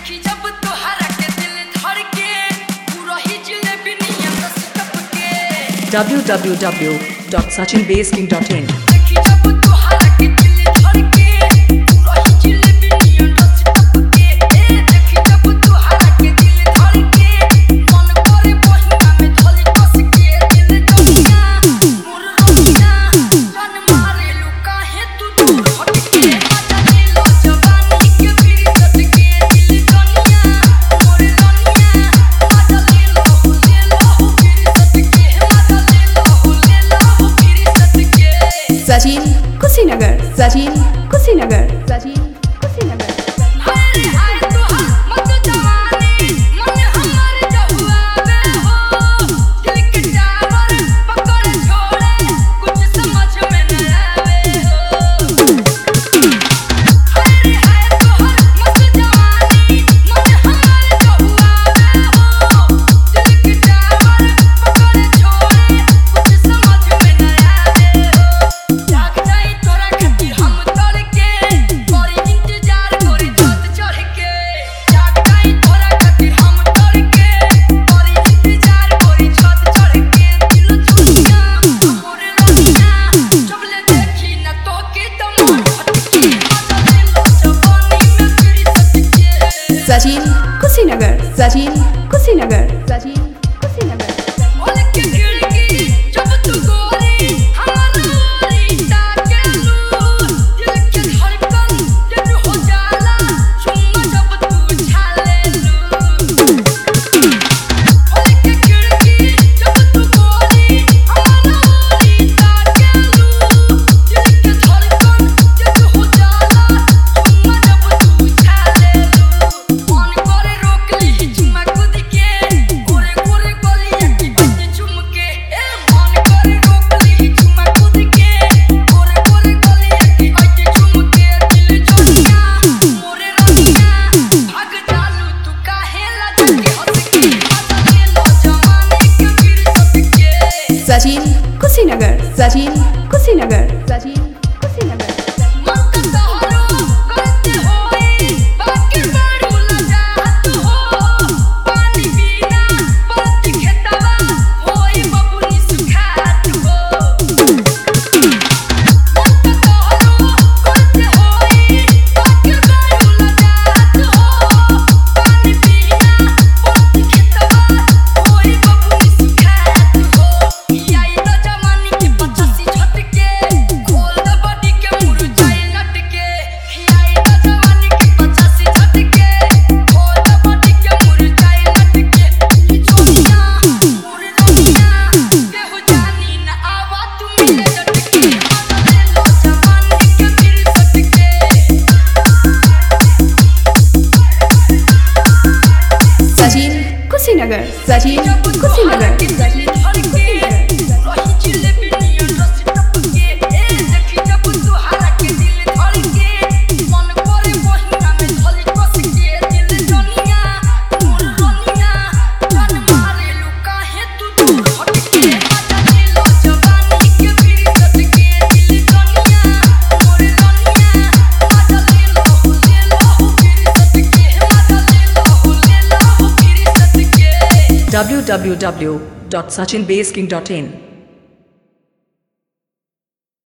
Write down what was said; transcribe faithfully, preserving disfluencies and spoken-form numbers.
w w w dot sachin base king dot in Sachin Kushinagar Sachin Kushinagar Sachin Kushinagar Sachin Kushinagar Sachin Kushinagar Sachin Kushinagar Sachin Kushinagar Sachin Kushinagar Sachin Kushinagar Sachin Kushinagar Sachin Kushinagar w w w dot sachin base king dot in